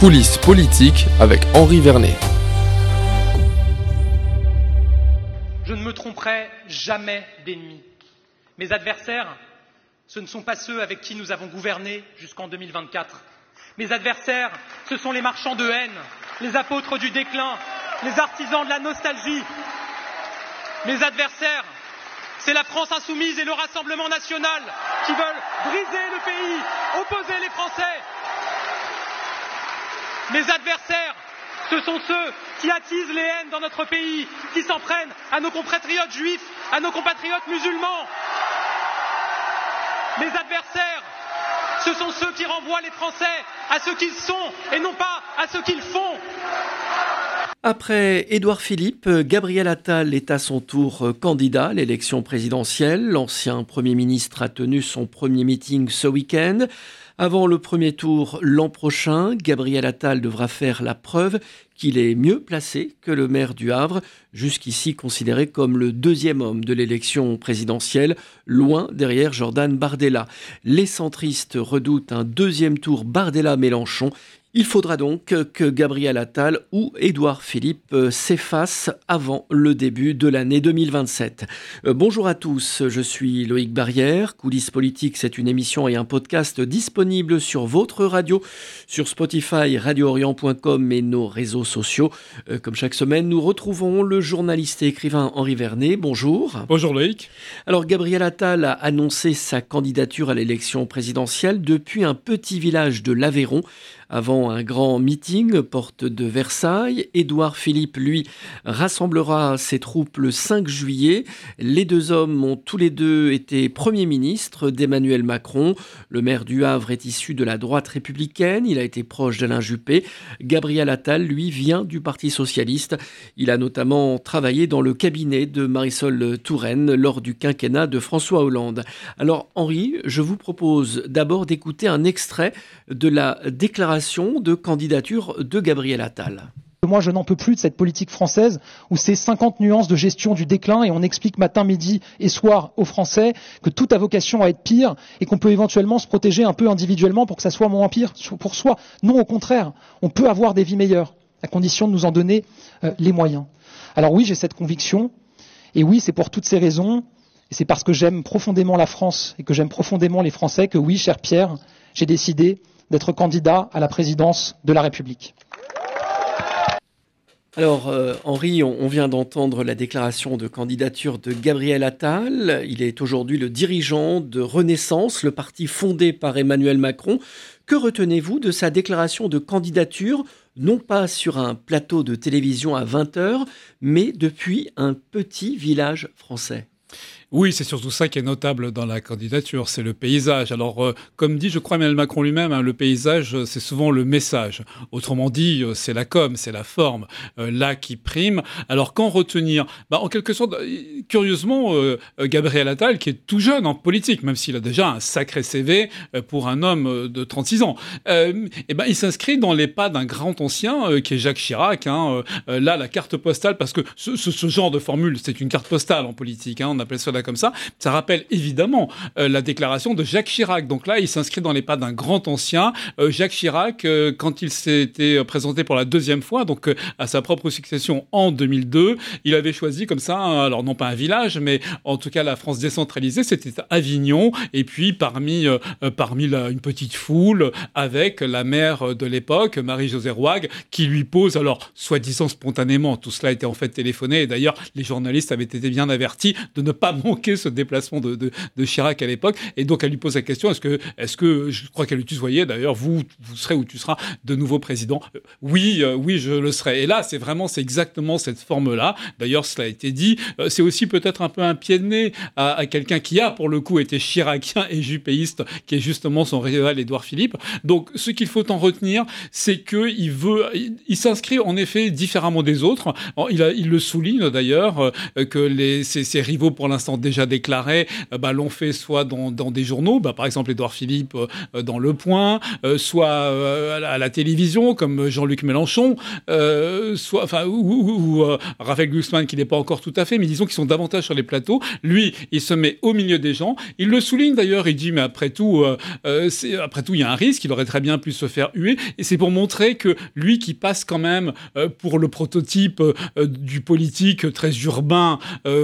Coulisses politiques avec Henri Vernet. Je ne me tromperai jamais d'ennemis. Mes adversaires, ce ne sont pas ceux avec qui nous avons gouverné jusqu'en 2024. Mes adversaires, ce sont les marchands de haine, les apôtres du déclin, les artisans de la nostalgie. Mes adversaires, c'est la France insoumise et le Rassemblement national qui veulent briser le pays, opposer les Français. Mes adversaires, ce sont ceux qui attisent les haines dans notre pays, qui s'en prennent à nos compatriotes juifs, à nos compatriotes musulmans. Mes adversaires, ce sont ceux qui renvoient les Français à ce qu'ils sont et non pas à ce qu'ils font. Après Édouard Philippe, Gabriel Attal est à son tour candidat à l'élection présidentielle. L'ancien Premier ministre a tenu son premier meeting ce week-end. Avant le premier tour l'an prochain, Gabriel Attal devra faire la preuve qu'il est mieux placé que le maire du Havre, jusqu'ici considéré comme le deuxième homme de l'élection présidentielle, loin derrière Jordan Bardella. Les centristes redoutent un deuxième tour Bardella-Mélenchon. Il faudra donc que Gabriel Attal ou Édouard Philippe s'effacent avant le début de l'année 2027. Bonjour à tous, je suis Loïc Barrière. Coulisses politiques, c'est une émission et un podcast disponible sur votre radio, sur Spotify, radioorient.com et nos réseaux sociaux. Comme chaque semaine, nous retrouvons le journaliste et écrivain Henri Vernet. Bonjour. Bonjour Loïc. Alors Gabriel Attal a annoncé sa candidature à l'élection présidentielle depuis un petit village de l'Aveyron. Avant un grand meeting, porte de Versailles, Édouard Philippe, lui, rassemblera ses troupes le 5 juillet. Les deux hommes ont tous les deux été premiers ministres d'Emmanuel Macron. Le maire du Havre est issu de la droite républicaine. Il a été proche d'Alain Juppé. Gabriel Attal, lui, vient du Parti socialiste. Il a notamment travaillé dans le cabinet de Marisol Touraine lors du quinquennat de François Hollande. Alors, Henri, je vous propose d'abord d'écouter un extrait de la déclaration de candidature de Gabriel Attal. Moi, je n'en peux plus de cette politique française où c'est 50 nuances de gestion du déclin et on explique matin, midi et soir aux Français que tout a vocation à être pire et qu'on peut éventuellement se protéger un peu individuellement pour que ça soit moins pire pour soi. Non, au contraire, on peut avoir des vies meilleures à condition de nous en donner les moyens. Alors oui, j'ai cette conviction et oui, c'est pour toutes ces raisons et c'est parce que j'aime profondément la France et que j'aime profondément les Français que oui, cher Pierre, j'ai décidé d'être candidat à la présidence de la République. Alors, Henri, on vient d'entendre la déclaration de candidature de Gabriel Attal. Il est aujourd'hui le dirigeant de Renaissance, le parti fondé par Emmanuel Macron. Que retenez-vous de sa déclaration de candidature, non pas sur un plateau de télévision à 20h, mais depuis un petit village français ? Oui, c'est surtout ça qui est notable dans la candidature, c'est le paysage. Alors, comme dit, je crois, Emmanuel Macron lui-même, le paysage, c'est souvent le message. Autrement dit, c'est la com, c'est la forme, là qui prime. Alors, qu'en retenir ? En quelque sorte, curieusement, Gabriel Attal, qui est tout jeune en politique, même s'il a déjà un sacré CV pour un homme de 36 ans, il s'inscrit dans les pas d'un grand ancien qui est Jacques Chirac. Là, la carte postale, parce que ce genre de formule, c'est une carte postale en politique, on appelle ça comme ça rappelle évidemment la déclaration de Jacques Chirac. Donc là, il s'inscrit dans les pas d'un grand ancien. Jacques Chirac, quand il s'était présenté pour la deuxième fois, donc à sa propre succession en 2002, il avait choisi comme ça, alors non pas un village, mais en tout cas la France décentralisée, c'était Avignon, et puis parmi une petite foule, avec la maire de l'époque, Marie-Josée Rouag, qui lui pose, alors soi-disant spontanément, tout cela était en fait téléphoné, et d'ailleurs les journalistes avaient été bien avertis de ne pas manquer ce déplacement de Chirac à l'époque. Et donc, elle lui pose la question, est-ce que je crois qu'elle lui tutoyait, d'ailleurs, vous serez ou tu seras de nouveau président ? Oui, je le serai. Et là, c'est exactement cette forme-là. D'ailleurs, cela a été dit. C'est aussi peut-être un peu un pied de nez à quelqu'un qui a, pour le coup, été chiracien et juppéiste, qui est justement son rival Édouard Philippe. Donc, ce qu'il faut en retenir, c'est qu'il s'inscrit en effet différemment des autres. Il le souligne d'ailleurs, que ses rivaux pour l'instant ont déjà déclaré l'ont fait soit dans des journaux, par exemple Édouard Philippe dans Le Point, soit à la télévision comme Jean-Luc Mélenchon, ou Raphaël Glucksmann qui n'est pas encore tout à fait, mais disons qu'ils sont davantage sur les plateaux. Lui, il se met au milieu des gens. Il le souligne d'ailleurs, il dit mais après tout, il y a un risque, il aurait très bien pu se faire huer. Et c'est pour montrer que lui qui passe quand même pour le prototype du politique très urbain,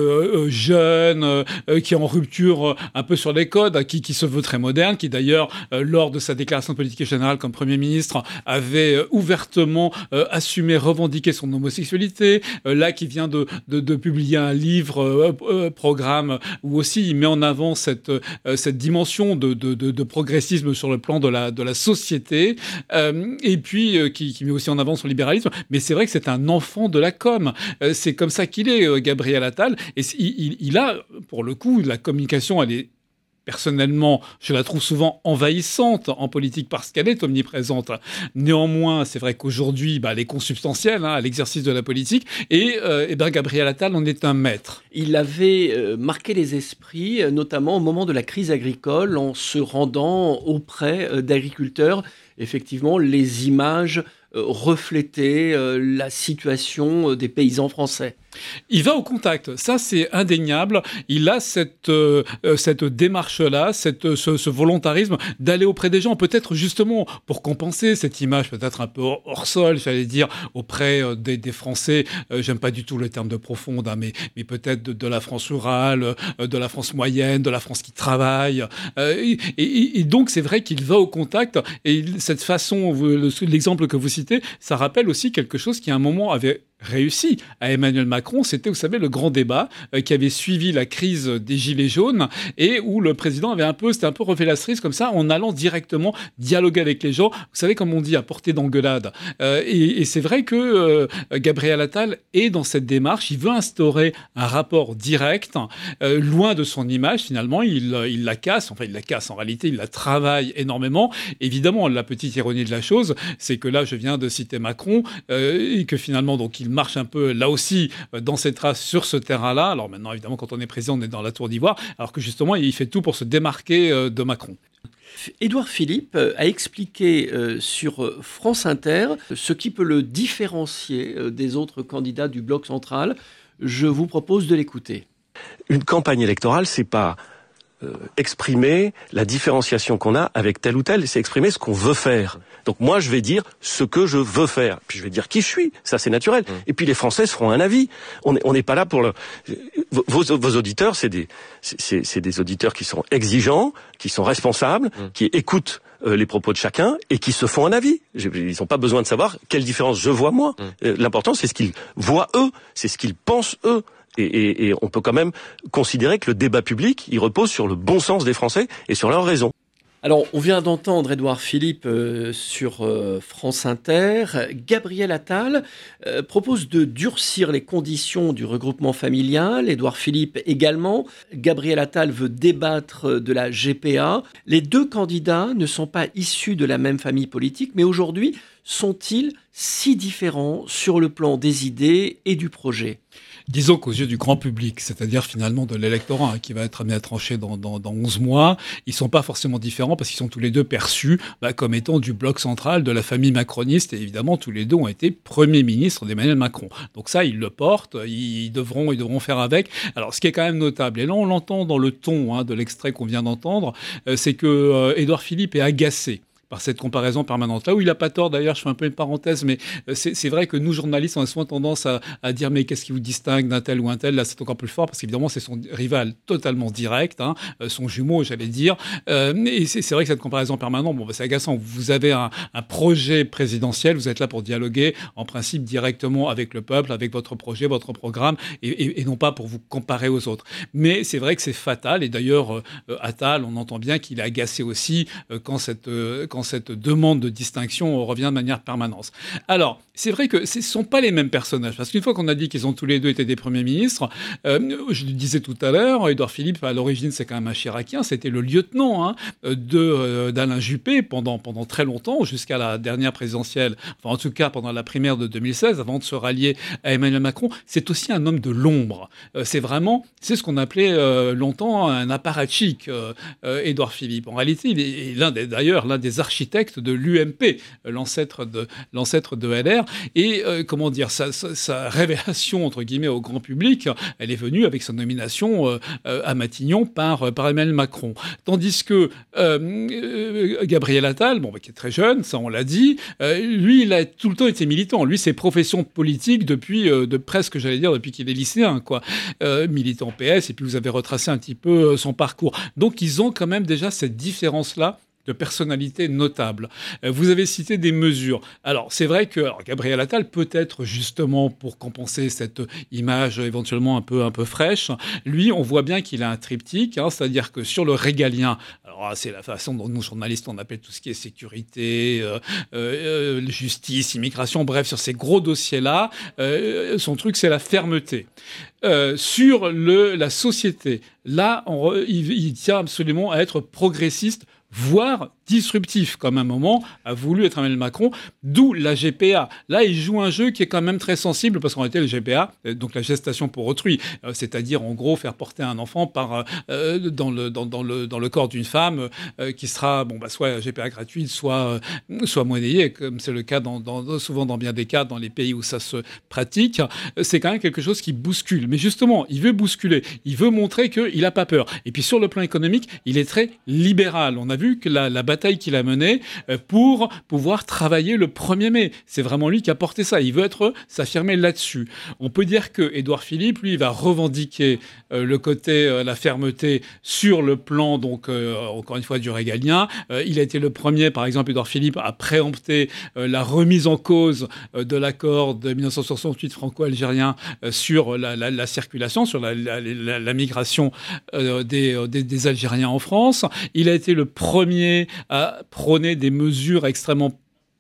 jeune, qui est en rupture un peu sur les codes, qui se veut très moderne, qui d'ailleurs, lors de sa déclaration de politique générale comme Premier ministre, avait ouvertement assumé, revendiqué son homosexualité, là qui vient de publier un livre, programme, où aussi il met en avant cette dimension de progressisme sur le plan de la société, et puis qui met aussi en avant son libéralisme. Mais c'est vrai que c'est un enfant de la com. C'est comme ça qu'il est, Gabriel Attal. Et il a, pour le coup, la communication, elle est... Personnellement, je la trouve souvent envahissante en politique parce qu'elle est omniprésente. Néanmoins, c'est vrai qu'aujourd'hui, elle est consubstantielle à l'exercice de la politique. Et Gabriel Attal en est un maître. Il avait marqué les esprits, notamment au moment de la crise agricole, en se rendant auprès d'agriculteurs. Effectivement, les images reflétaient la situation des paysans français. Il va au contact, ça c'est indéniable. Il a cette démarche-là, ce volontarisme d'aller auprès des gens, peut-être justement pour compenser cette image peut-être un peu hors sol, j'allais dire, auprès des Français. J'aime pas du tout le terme de profonde, mais peut-être de la France rurale, de la France moyenne, de la France qui travaille. Et donc c'est vrai qu'il va au contact. Et cette façon, l'exemple que vous citez, ça rappelle aussi quelque chose qui à un moment avait réussi à Emmanuel Macron, c'était, vous savez, le grand débat qui avait suivi la crise des Gilets jaunes et où le président c'était un peu refait la cerise comme ça, en allant directement dialoguer avec les gens. Vous savez, comme on dit, à portée d'engueulade. Et c'est vrai que Gabriel Attal est dans cette démarche. Il veut instaurer un rapport direct, loin de son image, finalement. Il la casse. Enfin, il la casse. En réalité, il la travaille énormément. Évidemment, la petite ironie de la chose, c'est que là, je viens de citer Macron, et que finalement, donc, il marche un peu, là aussi, dans ses traces sur ce terrain-là. Alors maintenant, évidemment, quand on est président, on est dans la tour d'ivoire, alors que justement, il fait tout pour se démarquer de Macron. Édouard Philippe a expliqué sur France Inter ce qui peut le différencier des autres candidats du bloc central. Je vous propose de l'écouter. Une campagne électorale, c'est pas exprimer la différenciation qu'on a avec tel ou tel, c'est exprimer ce qu'on veut faire. Donc moi, je vais dire ce que je veux faire. Puis je vais dire qui je suis. Ça, c'est naturel. Et puis les Français se feront un avis. On n'est pas là pour le... Vos auditeurs, c'est des auditeurs qui sont exigeants, qui sont responsables, qui écoutent les propos de chacun et qui se font un avis. Ils n'ont pas besoin de savoir quelle différence je vois moi. L'important, c'est ce qu'ils voient eux, c'est ce qu'ils pensent eux. Et on peut quand même considérer que le débat public, il repose sur le bon sens des Français et sur leurs raisons. Alors, on vient d'entendre Édouard Philippe sur France Inter. Gabriel Attal propose de durcir les conditions du regroupement familial. Édouard Philippe également. Gabriel Attal veut débattre de la GPA. Les deux candidats ne sont pas issus de la même famille politique, mais aujourd'hui, sont-ils si différents sur le plan des idées et du projet ? Disons qu'aux yeux du grand public, c'est-à-dire finalement de l'électorat qui va être amené à trancher dans 11 mois, ils sont pas forcément différents parce qu'ils sont tous les deux perçus comme étant du bloc central de la famille macroniste et évidemment tous les deux ont été premiers ministres d'Emmanuel Macron. Donc ça, ils le portent, ils devront faire avec. Alors ce qui est quand même notable, et là on l'entend dans le ton de l'extrait qu'on vient d'entendre, c'est que Édouard Philippe est agacé par cette comparaison permanente. Là où il n'a pas tort, d'ailleurs, je fais un peu une parenthèse, mais c'est vrai que nous, journalistes, on a souvent tendance à dire mais qu'est-ce qui vous distingue d'un tel ou un tel ? Là, c'est encore plus fort, parce qu'évidemment, c'est son rival totalement direct, son jumeau, j'allais dire. Et c'est vrai que cette comparaison permanente, c'est agaçant. Vous avez un projet présidentiel, vous êtes là pour dialoguer, en principe, directement avec le peuple, avec votre projet, votre programme, et non pas pour vous comparer aux autres. Mais c'est vrai que c'est fatal, et d'ailleurs, Attal, on entend bien qu'il est agacé aussi quand quand cette demande de distinction revient de manière permanente. Alors, c'est vrai que ce ne sont pas les mêmes personnages, parce qu'une fois qu'on a dit qu'ils ont tous les deux été des premiers ministres, je le disais tout à l'heure, Édouard Philippe, à l'origine, c'est quand même un Chiracien, c'était le lieutenant d'Alain Juppé pendant très longtemps, jusqu'à la dernière présidentielle, enfin en tout cas pendant la primaire de 2016, avant de se rallier à Emmanuel Macron. C'est aussi un homme de l'ombre. C'est ce qu'on appelait longtemps un apparatchik, Édouard Philippe. En réalité, il est d'ailleurs l'un des architectes de l'UMP, l'ancêtre de LR. Et sa révélation, entre guillemets, au grand public, elle est venue avec sa nomination à Matignon par Emmanuel Macron. Tandis que Gabriel Attal, qui est très jeune, ça on l'a dit, lui, il a tout le temps été militant. Lui, c'est profession politique depuis qu'il est lycéen, quoi. Militant PS, et puis vous avez retracé un petit peu son parcours. Donc, ils ont quand même déjà cette différence-là de personnalité notable. Vous avez cité des mesures. Alors, c'est vrai que Gabriel Attal, peut-être justement pour compenser cette image éventuellement un peu fraîche, lui, on voit bien qu'il a un triptyque, c'est-à-dire que sur le régalien, alors c'est la façon dont nous, journalistes, on appelle tout ce qui est sécurité, justice, immigration, bref, sur ces gros dossiers-là, son truc, c'est la fermeté. Sur la société, là, il tient absolument à être progressiste, voire disruptif, comme un moment a voulu être Emmanuel Macron, d'où la GPA. Là, il joue un jeu qui est quand même très sensible, parce qu'en réalité, la GPA, donc la gestation pour autrui, c'est-à-dire, en gros, faire porter un enfant dans le corps d'une femme qui sera, soit GPA gratuite, soit monnayée, comme c'est le cas souvent dans bien des cas, dans les pays où ça se pratique. C'est quand même quelque chose qui bouscule. Mais justement, il veut bousculer. Il veut montrer qu'il n'a pas peur. Et puis, sur le plan économique, il est très libéral. On a vu que la bataille qu'il a menée pour pouvoir travailler le 1er mai. C'est vraiment lui qui a porté ça. Il veut s'affirmer là-dessus. On peut dire que Édouard Philippe, lui, il va revendiquer le côté, la fermeté sur le plan, donc, encore une fois, du régalien. Il a été le premier, par exemple, Édouard Philippe, à préempter la remise en cause de l'accord de 1968 franco-algérien sur la circulation, sur la migration des Algériens en France. Il a été le premier à prôner des mesures extrêmement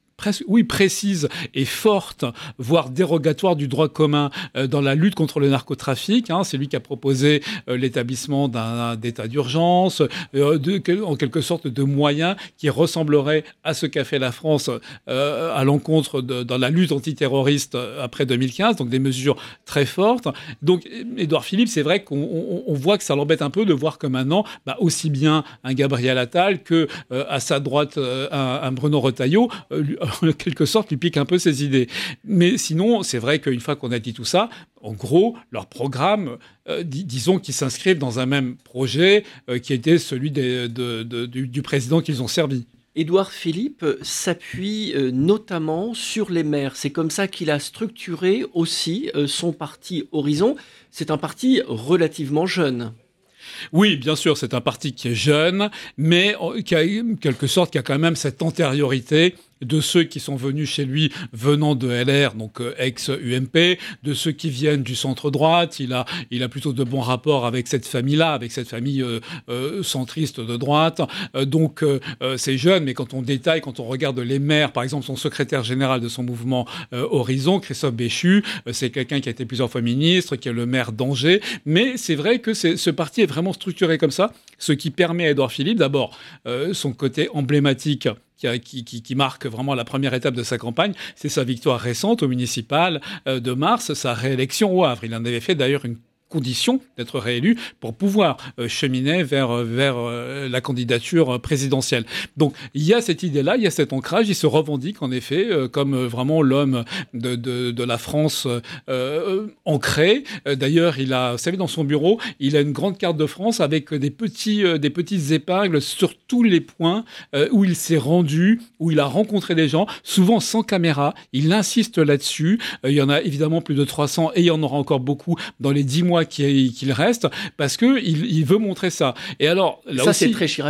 précises et fortes, voire dérogatoires du droit commun dans la lutte contre le narcotrafic. C'est lui qui a proposé l'établissement d'un état d'urgence, en quelque sorte de moyens qui ressembleraient à ce qu'a fait la France à l'encontre dans la lutte antiterroriste après 2015, donc des mesures très fortes. Donc Édouard Philippe, c'est vrai qu'on voit que ça l'embête un peu de voir que maintenant, aussi bien un Gabriel Attal que à sa droite un Bruno Retailleau, en quelque sorte, lui pique un peu ses idées. Mais sinon, c'est vrai qu'une fois qu'on a dit tout ça, en gros, leur programme, disons qu'ils s'inscrivent dans un même projet qui était celui du président qu'ils ont servi. Édouard Philippe s'appuie notamment sur les maires. C'est comme ça qu'il a structuré aussi son parti Horizon. C'est un parti relativement jeune. Oui, bien sûr, c'est un parti qui est jeune, mais qui a quelque sorte qui a quand même cette antériorité de ceux qui sont venus chez lui venant de LR, donc ex-UMP, de ceux qui viennent du centre-droite. Il a plutôt de bons rapports avec cette famille-là, avec cette famille centriste de droite. Donc c'est jeune, mais quand on détaille, quand on regarde les maires, par exemple son secrétaire général de son mouvement Horizon, Christophe Béchu, c'est quelqu'un qui a été plusieurs fois ministre, qui est le maire d'Angers. Mais c'est vrai que ce parti est vraiment structuré comme ça, ce qui permet à Édouard Philippe, d'abord, son côté emblématique, qui marque vraiment la première étape de sa campagne, c'est sa victoire récente au municipal de mars, sa réélection au Havre. Il en avait fait d'ailleurs une condition d'être réélu pour pouvoir cheminer vers la candidature présidentielle. Donc il y a cette idée-là, il y a cet ancrage, il se revendique en effet comme vraiment l'homme de la France ancrée. D'ailleurs, vous savez, dans son bureau, il a une grande carte de France avec des petites épingles sur tous les points où il s'est rendu, où il a rencontré des gens, souvent sans caméra. Il insiste là-dessus. Il y en a évidemment plus de 300 et il y en aura encore beaucoup dans les 10 mois qu'il reste, parce qu'il veut montrer ça. Et alors, là ça, aussi, c'est très chiracien.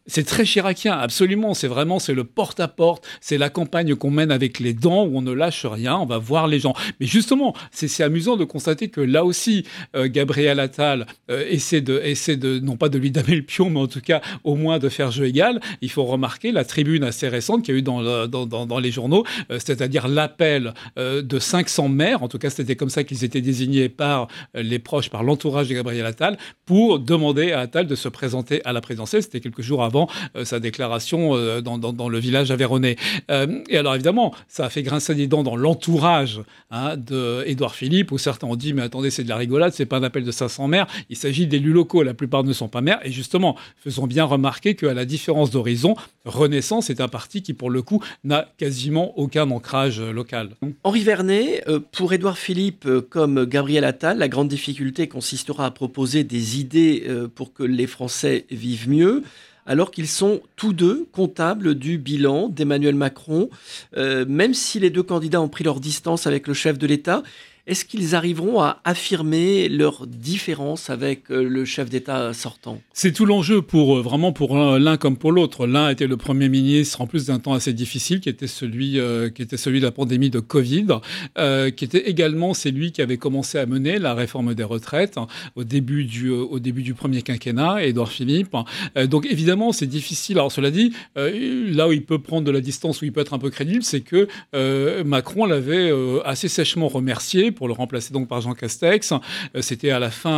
C'est très chiracien, absolument. C'est le porte-à-porte, c'est la campagne qu'on mène avec les dents, où on ne lâche rien, on va voir les gens. Mais justement, c'est amusant de constater que là aussi, Gabriel Attal essaie de, non pas de lui damer le pion, mais en tout cas, au moins de faire jeu égal. Il faut remarquer la tribune assez récente qu'il y a eu dans les journaux, c'est-à-dire l'appel de 500 maires, en tout cas, c'était comme ça qu'ils étaient désignés par les proches, par l'entourage de Gabriel Attal, pour demander à Attal de se présenter à la présidentielle. C'était quelques jours avant sa déclaration dans le village aveyronnais. Et alors, évidemment, ça a fait grincer des dents dans l'entourage d'Édouard Philippe, où certains ont dit « Mais attendez, c'est de la rigolade, c'est pas un appel de 500 maires, il s'agit d'élus locaux, la plupart ne sont pas maires. » Et justement, faisons bien remarquer qu'à la différence d'horizon, Renaissance est un parti qui, pour le coup, n'a quasiment aucun ancrage local. Henri Vernet, pour Édouard Philippe comme Gabriel Attal, la grande difficulté consistera à proposer des idées pour que les Français vivent mieux, alors qu'ils sont tous deux comptables du bilan d'Emmanuel Macron. Même si les deux candidats ont pris leur distance avec le chef de l'État, est-ce qu'ils arriveront à affirmer leur différence avec le chef d'État sortant ? C'est tout l'enjeu pour l'un comme pour l'autre. L'un était le Premier ministre en plus d'un temps assez difficile, qui était celui de la pandémie de Covid, qui était également celui qui avait commencé à mener la réforme des retraites au début du premier quinquennat, Édouard Philippe. Donc évidemment, c'est difficile. Alors cela dit, là où il peut prendre de la distance, où il peut être un peu crédible, c'est que Macron l'avait assez sèchement remercié pour le remplacer donc par Jean Castex. C'était à la fin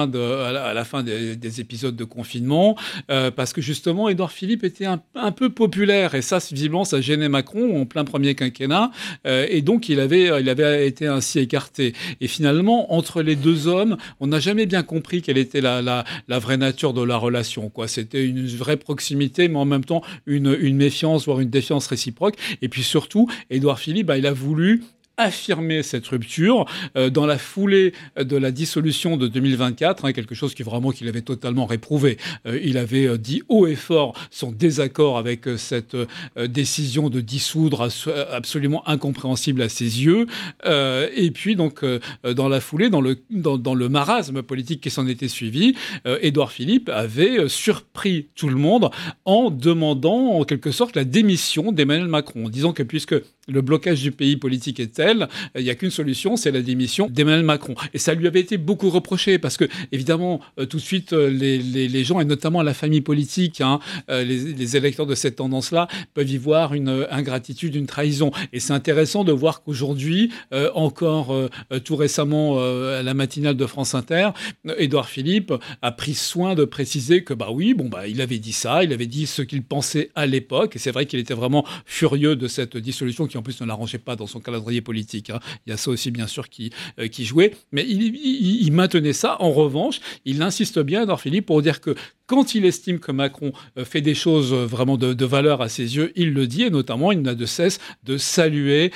des épisodes de confinement, parce que justement, Édouard Philippe était un peu populaire, et ça, visiblement, ça gênait Macron en plein premier quinquennat, et donc il avait été ainsi écarté. Et finalement, entre les deux hommes, on n'a jamais bien compris quelle était la vraie nature de la relation, quoi. C'était une vraie proximité, mais en même temps une méfiance, voire une défiance réciproque. Et puis surtout, Édouard Philippe, il a voulu affirmer cette rupture dans la foulée de la dissolution de 2024, quelque chose qu'il avait totalement réprouvé. Il avait dit haut et fort son désaccord avec cette décision de dissoudre absolument incompréhensible à ses yeux. Et puis donc dans la foulée, dans le marasme politique qui s'en était suivi, Édouard Philippe avait surpris tout le monde en demandant en quelque sorte la démission d'Emmanuel Macron, en disant que puisque le blocage du pays politique est tel, il n'y a qu'une solution, c'est la démission d'Emmanuel Macron. Et ça lui avait été beaucoup reproché, parce que, évidemment, tout de suite, les gens, et notamment la famille politique, les électeurs de cette tendance-là, peuvent y voir une ingratitude, une trahison. Et c'est intéressant de voir qu'aujourd'hui, encore tout récemment, à la matinale de France Inter, Édouard Philippe a pris soin de préciser que, il avait dit ça, il avait dit ce qu'il pensait à l'époque, et c'est vrai qu'il était vraiment furieux de cette dissolution qui en plus ne l'arrangeait pas dans son calendrier politique. Il y a ça aussi, bien sûr, qui jouait. Mais il maintenait ça. En revanche, il insiste bien, Édouard Philippe, pour dire que quand il estime que Macron fait des choses vraiment de valeur à ses yeux, il le dit, et notamment, il n'a de cesse de saluer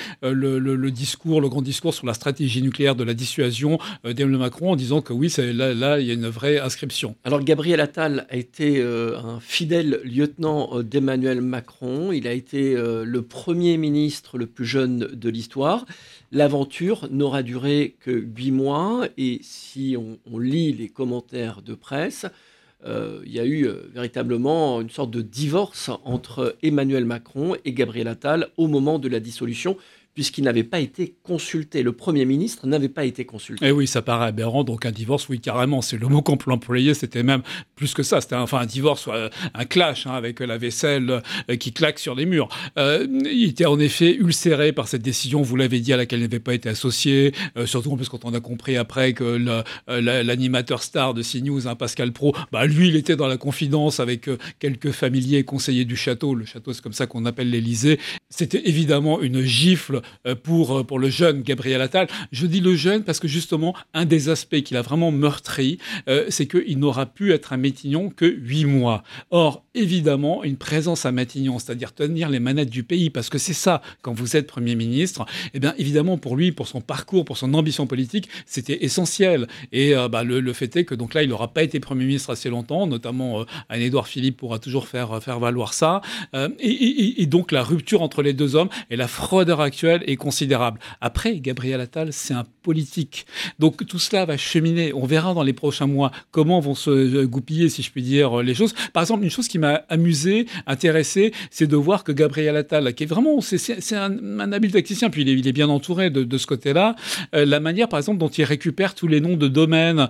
le grand discours sur la stratégie nucléaire de la dissuasion d'Emmanuel Macron, en disant que oui, là, il y a une vraie inscription. Alors, Gabriel Attal a été un fidèle lieutenant d'Emmanuel Macron. Il a été le Premier ministre le plus jeune de l'histoire. L'aventure n'aura duré que 8 mois, et si on lit les commentaires de presse, il y a eu véritablement une sorte de divorce entre Emmanuel Macron et Gabriel Attal au moment de la dissolution, puisqu'il n'avait pas été consulté. Le Premier ministre n'avait pas été consulté. Et oui, ça paraît aberrant. Donc un divorce, oui, carrément, c'est le mot qu'on peut employer. C'était même plus que ça. C'était un divorce, un clash avec la vaisselle qui claque sur les murs. Il était en effet ulcéré par cette décision, vous l'avez dit, à laquelle il n'avait pas été associé. Surtout parce quand on a compris après que l'animateur star de CNews, Pascal Praud, lui, il était dans la confidence avec quelques familiers et conseillers du château. Le château, c'est comme ça qu'on appelle l'Élysée. C'était évidemment une gifle pour le jeune Gabriel Attal. Je dis le jeune parce que justement, un des aspects qu'il a vraiment meurtri, c'est qu'il n'aura pu être à Matignon que 8 mois. Or, évidemment, une présence à Matignon, c'est-à-dire tenir les manettes du pays, parce que c'est ça, quand vous êtes Premier ministre, eh bien, évidemment, pour lui, pour son parcours, pour son ambition politique, c'était essentiel. Et le fait est que donc là, il n'aura pas été Premier ministre assez longtemps, notamment un Édouard Philippe pourra toujours faire valoir ça. Et donc, la rupture entre entre les deux hommes et la froideur actuelle est considérable. Après, Gabriel Attal, c'est un politique. Donc tout cela va cheminer. On verra dans les prochains mois comment vont se goupiller, si je puis dire, les choses. Par exemple, une chose qui m'a amusé, intéressé, c'est de voir que Gabriel Attal, qui est vraiment, c'est un habile tacticien, puis il est bien entouré de ce côté-là, la manière, par exemple, dont il récupère tous les noms de domaines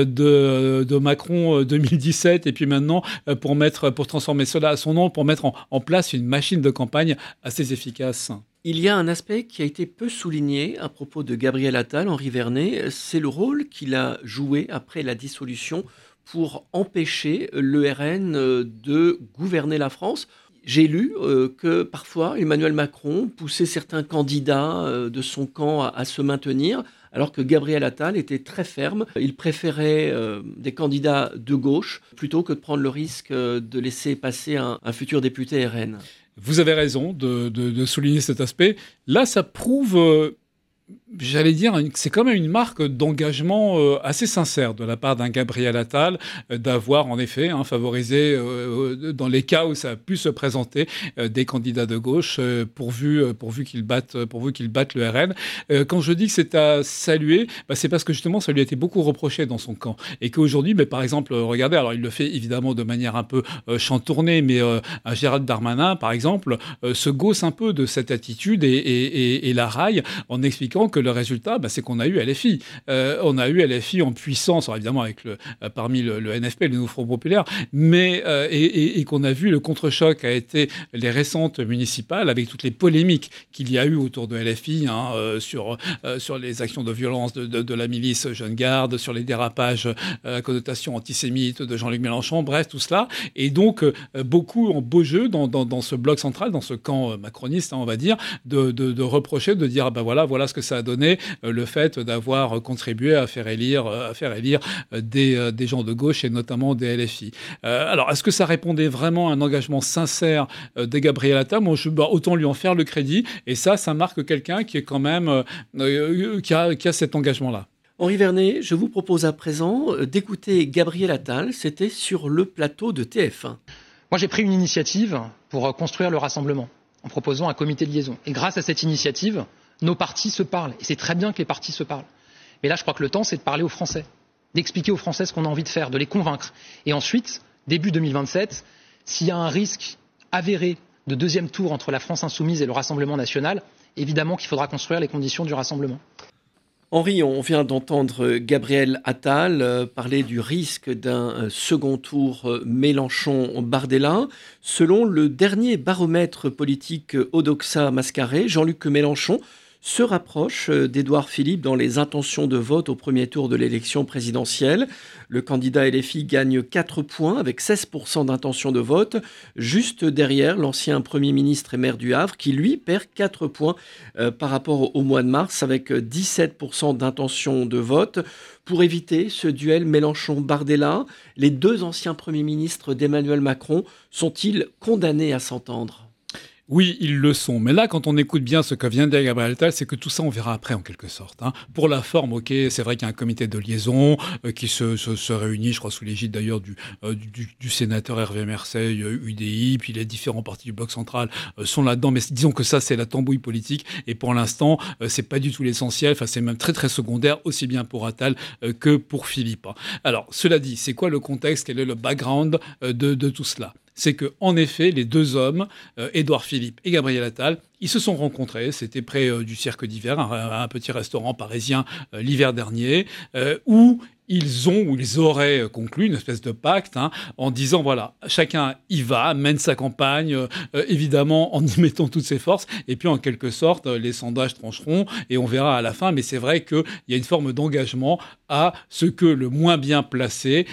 de Macron 2017, et puis maintenant, pour transformer cela à son nom, pour mettre en place une machine de campagne assez efficace. Il y a un aspect qui a été peu souligné à propos de Gabriel Attal, Henri Vernet, c'est le rôle qu'il a joué après la dissolution pour empêcher le RN de gouverner la France. J'ai lu que parfois Emmanuel Macron poussait certains candidats de son camp à se maintenir, alors que Gabriel Attal était très ferme. Il préférait des candidats de gauche plutôt que de prendre le risque de laisser passer un futur député RN. Vous avez raison de souligner cet aspect. Là, ça prouve... J'allais dire, c'est quand même une marque d'engagement assez sincère de la part d'un Gabriel Attal d'avoir en effet favorisé, dans les cas où ça a pu se présenter, des candidats de gauche pourvu qu'ils battent le RN. Quand je dis que c'est à saluer, c'est parce que justement ça lui a été beaucoup reproché dans son camp et qu'aujourd'hui, par exemple, regardez, alors il le fait évidemment de manière un peu chantournée, mais un Gérald Darmanin, par exemple, se gausse un peu de cette attitude et la raille en expliquant que le résultat, c'est qu'on a eu LFI. On a eu LFI en puissance, alors évidemment avec parmi le NFP, le Nouveau Front Populaire, mais et qu'on a vu le contre-choc a été les récentes municipales avec toutes les polémiques qu'il y a eu autour de LFI sur les actions de violence de la milice Jeune Garde, sur les dérapages à connotation antisémite de Jean-Luc Mélenchon, bref, tout cela. Et donc, beaucoup en beau jeu dans ce bloc central, dans ce camp macroniste, on va dire, de reprocher, de dire, voilà ce que ça a donné, le fait d'avoir contribué à faire élire des gens de gauche et notamment des LFI. Alors, est-ce que ça répondait vraiment à un engagement sincère de Gabriel Attal ? Moi, autant lui en faire le crédit. Et ça marque quelqu'un qui est quand même qui a cet engagement-là. Henri Vernet, je vous propose à présent d'écouter Gabriel Attal. C'était sur le plateau de TF1. Moi, j'ai pris une initiative pour construire le rassemblement en proposant un comité de liaison. Et grâce à cette initiative, nos partis se parlent. Et c'est très bien que les partis se parlent. Mais là, je crois que le temps, c'est de parler aux Français, d'expliquer aux Français ce qu'on a envie de faire, de les convaincre. Et ensuite, début 2027, s'il y a un risque avéré de deuxième tour entre la France insoumise et le Rassemblement national, évidemment qu'il faudra construire les conditions du rassemblement. Henri, on vient d'entendre Gabriel Attal parler du risque d'un second tour Mélenchon-Bardella. Selon le dernier baromètre politique Odoxa Mascaré, Jean-Luc Mélenchon se rapproche d'Édouard Philippe dans les intentions de vote au premier tour de l'élection présidentielle. Le candidat LFI gagne 4 points avec 16% d'intention de vote, juste derrière l'ancien Premier ministre et maire du Havre qui, lui, perd 4 points par rapport au mois de mars avec 17% d'intention de vote. Pour éviter ce duel Mélenchon-Bardella, les deux anciens premiers ministres d'Emmanuel Macron sont-ils condamnés à s'entendre ? Oui, ils le sont. Mais là, quand on écoute bien ce que vient de dire Gabriel Attal, c'est que tout ça, on verra après, en quelque sorte. Pour la forme, ok, c'est vrai qu'il y a un comité de liaison qui se réunit, je crois, sous l'égide d'ailleurs du sénateur Hervé Merseille, UDI, puis les différents partis du bloc central sont là-dedans. Mais disons que ça, c'est la tambouille politique. Et pour l'instant, c'est pas du tout l'essentiel. Enfin, c'est même très, très secondaire, aussi bien pour Attal que pour Philippe. Alors, cela dit, c'est quoi le contexte? Quel est le background de tout cela? C'est que, en effet, les deux hommes, Édouard Philippe et Gabriel Attal, ils se sont rencontrés. C'était près du Cirque d'hiver, un petit restaurant parisien l'hiver dernier, où ils auraient conclu une espèce de pacte en disant voilà, chacun y va, mène sa campagne, évidemment en y mettant toutes ses forces, et puis en quelque sorte les sondages trancheront et on verra à la fin. Mais c'est vrai qu'il y a une forme d'engagement à ce que le moins bien placé,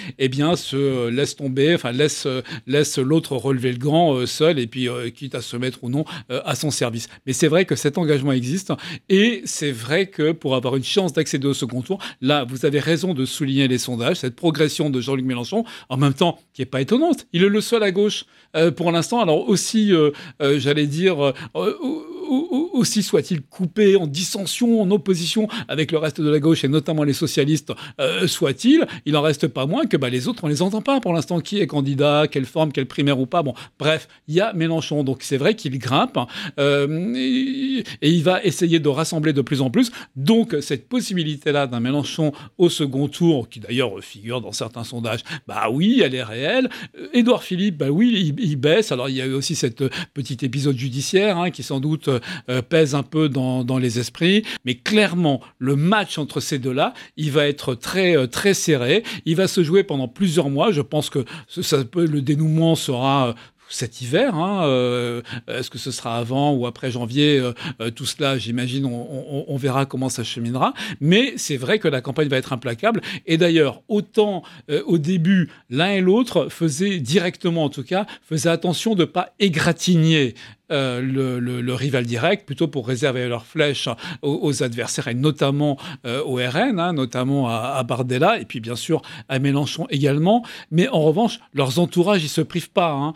se laisse tomber, laisse l'autre relever le gant seul, et puis quitte à se mettre ou non à son service. Mais c'est vrai que cet engagement existe, et c'est vrai que pour avoir une chance d'accéder au second tour, là, vous avez raison de souligner les sondages, cette progression de Jean-Luc Mélenchon, en même temps, qui n'est pas étonnante. Il est le seul à gauche pour l'instant. Alors aussi, j'allais dire, aussi soit-il coupé, en dissension, en opposition avec le reste de la gauche et notamment les socialistes, soit-il, il n'en reste pas moins que les autres, on les entend pas pour l'instant. Qui est candidat, quelle forme, quelle primaire ou pas. Bon, bref, il y a Mélenchon. Donc c'est vrai qu'il grimpe et il va essayer de rassembler de plus en plus. Donc cette possibilité-là d'un Mélenchon au second tour, qui d'ailleurs figure dans certains sondages, oui, elle est réelle. Édouard Philippe, oui, il baisse. Alors il y a eu aussi cette petit épisode judiciaire qui sans doute pèse un peu dans les esprits. Mais clairement, le match entre ces deux-là, il va être très, très serré. Il va se jouer pendant plusieurs mois. Je pense que le dénouement sera cet hiver. Est-ce que ce sera avant ou après janvier? Tout cela, j'imagine, on verra comment ça cheminera. Mais c'est vrai que la campagne va être implacable. Et d'ailleurs, autant au début, l'un et l'autre faisaient directement, en tout cas, faisaient attention de ne pas égratigner le rival direct, plutôt pour réserver leurs flèches aux adversaires et notamment au RN, notamment à Bardella et puis bien sûr à Mélenchon également. Mais en revanche, leurs entourages, ils se privent pas.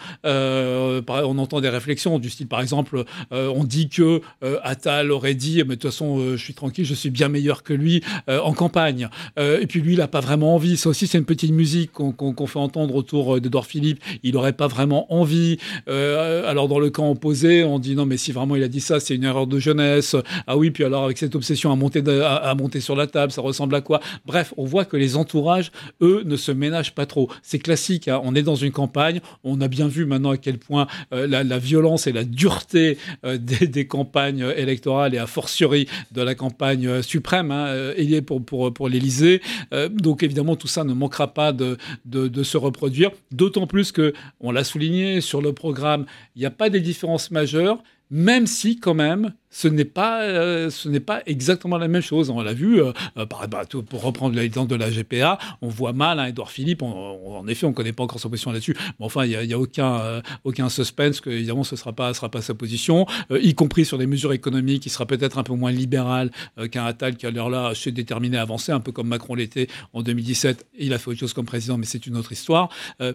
On entend des réflexions du style, par exemple, on dit que Attal aurait dit, mais de toute façon, je suis tranquille, je suis bien meilleur que lui en campagne. Et puis lui, il n'a pas vraiment envie. Ça aussi, c'est une petite musique qu'on fait entendre autour d'Édouard Philippe. Il n'aurait pas vraiment envie. Alors dans le camp opposé, on dit non mais si vraiment il a dit ça, c'est une erreur de jeunesse. Ah oui, puis alors avec cette obsession à monter sur la table, ça ressemble à quoi? Bref, on voit que les entourages, eux, ne se ménagent pas trop. C'est classique, on est dans une campagne, on a bien vu maintenant à quel point la violence et la dureté des campagnes électorales et a fortiori de la campagne suprême est pour l'Élysée. Donc évidemment tout ça ne manquera pas de se reproduire, d'autant plus que, on l'a souligné sur le programme, il n'y a pas des différences majeures, même si quand même ce n'est pas exactement la même chose. On l'a vu, pour reprendre l'exemple de la GPA, on voit mal Édouard Philippe, en effet on ne connaît pas encore sa position là-dessus, mais enfin il n'y a aucun suspense que évidemment ce ne sera pas sa position, y compris sur les mesures économiques, il sera peut-être un peu moins libéral qu'un Attal qui a l'air là assez déterminé à avancer, un peu comme Macron l'était en 2017, il a fait autre chose comme président, mais c'est une autre histoire.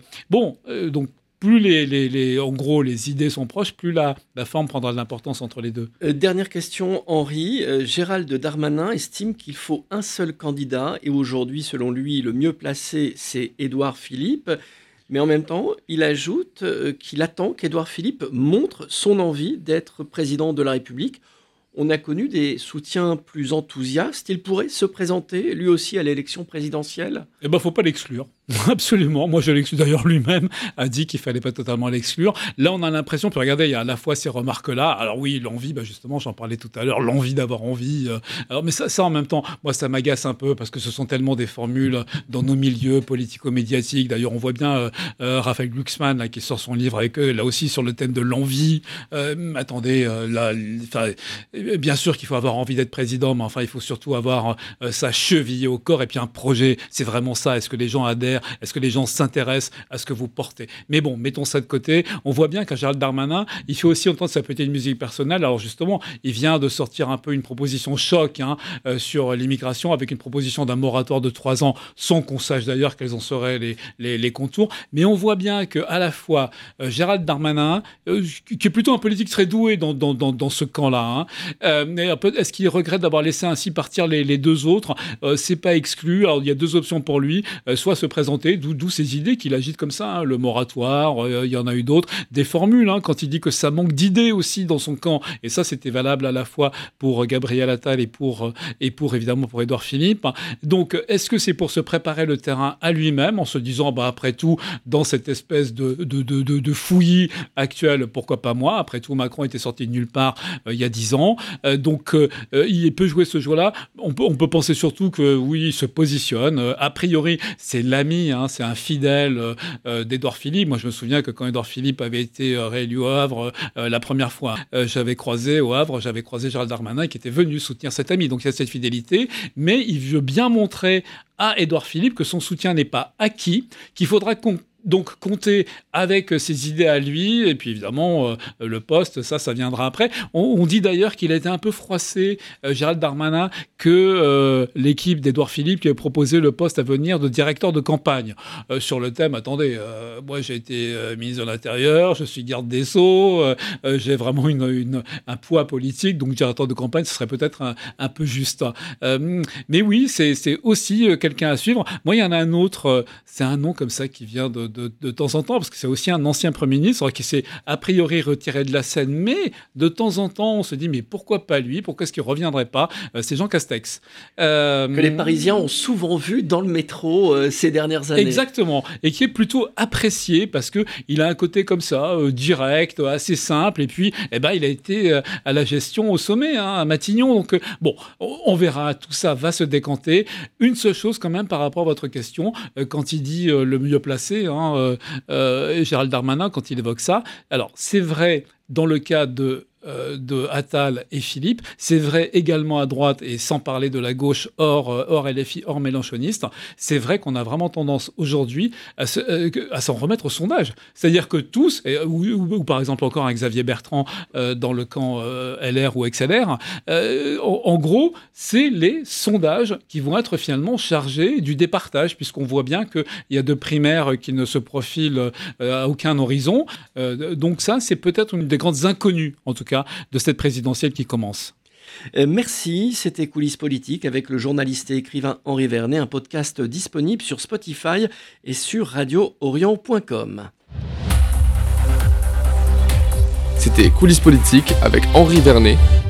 Donc plus en gros les idées sont proches, plus la forme prendra de l'importance entre les deux. Dernière question, Henri. Gérald Darmanin estime qu'il faut un seul candidat et aujourd'hui, selon lui, le mieux placé, c'est Édouard Philippe. Mais en même temps, il ajoute qu'il attend qu'Édouard Philippe montre son envie d'être président de la République. On a connu des soutiens plus enthousiastes. Il pourrait se présenter, lui aussi, à l'élection présidentielle? Faut pas l'exclure. Absolument. Moi, je l'exclus. D'ailleurs, lui-même a dit qu'il fallait pas totalement l'exclure. Là, on a l'impression, puis regardez, il y a à la fois ces remarques-là. Alors oui, l'envie, justement, j'en parlais tout à l'heure, l'envie d'avoir envie. Mais ça, en même temps, moi, ça m'agace un peu parce que ce sont tellement des formules dans nos milieux politico-médiatiques. D'ailleurs, on voit bien Raphaël Glucksmann, là, qui sort son livre avec eux, là aussi, sur le thème de l'envie. Attendez, bien sûr qu'il faut avoir envie d'être président, mais enfin, il faut surtout avoir sa cheville au corps et puis un projet. C'est vraiment ça. Est-ce que les gens adhèrent? Est-ce que les gens s'intéressent à ce que vous portez? Mais bon, mettons ça de côté. On voit bien qu'un Gérald Darmanin, il fait aussi entendre sa petite musique personnelle. Alors justement, il vient de sortir un peu une proposition choc sur l'immigration, avec une proposition d'un moratoire de 3 ans, sans qu'on sache d'ailleurs quels en seraient les contours. Mais on voit bien qu'à la fois Gérald Darmanin, qui est plutôt un politique très doué dans ce camp-là, est-ce qu'il regrette d'avoir laissé ainsi partir les deux autres? C'est pas exclu. Alors il y a deux options pour lui, soit se présenter, d'où ces idées qu'il agite comme ça, le moratoire, il y en a eu d'autres, des formules, quand il dit que ça manque d'idées aussi dans son camp, et ça c'était valable à la fois pour Gabriel Attal et pour évidemment pour Édouard Philippe. Donc est-ce que c'est pour se préparer le terrain à lui-même, en se disant après tout, dans cette espèce de fouillis actuel, pourquoi pas moi? Après tout, Macron était sorti de nulle part il y a 10 ans, donc il peut jouer ce jeu-là. On peut penser surtout que oui, il se positionne, a priori c'est l'ami, c'est un fidèle d'Édouard Philippe. Moi, je me souviens que quand Édouard Philippe avait été réélu au Havre la première fois, j'avais croisé Gérald Darmanin qui était venu soutenir cet ami. Donc, il y a cette fidélité, mais il veut bien montrer à Édouard Philippe que son soutien n'est pas acquis, qu'il faudra donc compter avec ses idées à lui, et puis évidemment, le poste, ça viendra après. On dit d'ailleurs qu'il a été un peu froissé, Gérald Darmanin, que l'équipe d'Édouard Philippe qui avait proposé le poste à venir de directeur de campagne. Sur le thème, attendez, moi j'ai été ministre de l'Intérieur, je suis garde des Sceaux, j'ai vraiment un poids politique, donc directeur de campagne, ce serait peut-être un peu juste. Mais oui, c'est aussi quelqu'un à suivre. Moi, il y en a un autre, c'est un nom comme ça qui vient de temps en temps, parce que c'est aussi un ancien Premier ministre qui s'est a priori retiré de la scène, mais de temps en temps, on se dit, mais pourquoi pas lui? Pourquoi est-ce qu'il ne reviendrait pas? C'est Jean Castex. Que les Parisiens ont souvent vu dans le métro ces dernières années. Exactement, et qui est plutôt apprécié parce qu'il a un côté comme ça, direct, assez simple, et puis il a été à la gestion au sommet, à Matignon. Donc bon, on verra, tout ça va se décanter. Une seule chose quand même par rapport à votre question, quand il dit le mieux placé, Gérald Darmanin, quand il évoque ça, alors c'est vrai dans le cas de Attal et Philippe, c'est vrai également à droite, et sans parler de la gauche hors LFI, hors mélenchoniste, c'est vrai qu'on a vraiment tendance aujourd'hui à s'en remettre au sondage. C'est-à-dire que tous, ou par exemple encore un Xavier Bertrand dans le camp LR ou XLR, en gros, c'est les sondages qui vont être finalement chargés du départage, puisqu'on voit bien qu'il y a de primaires qui ne se profilent à aucun horizon. Donc ça, c'est peut-être une des grandes inconnues, en tout cas, de cette présidentielle qui commence. Merci, c'était Coulisses politiques avec le journaliste et écrivain Henri Vernet, un podcast disponible sur Spotify et sur radioorient.com. C'était Coulisses politiques avec Henri Vernet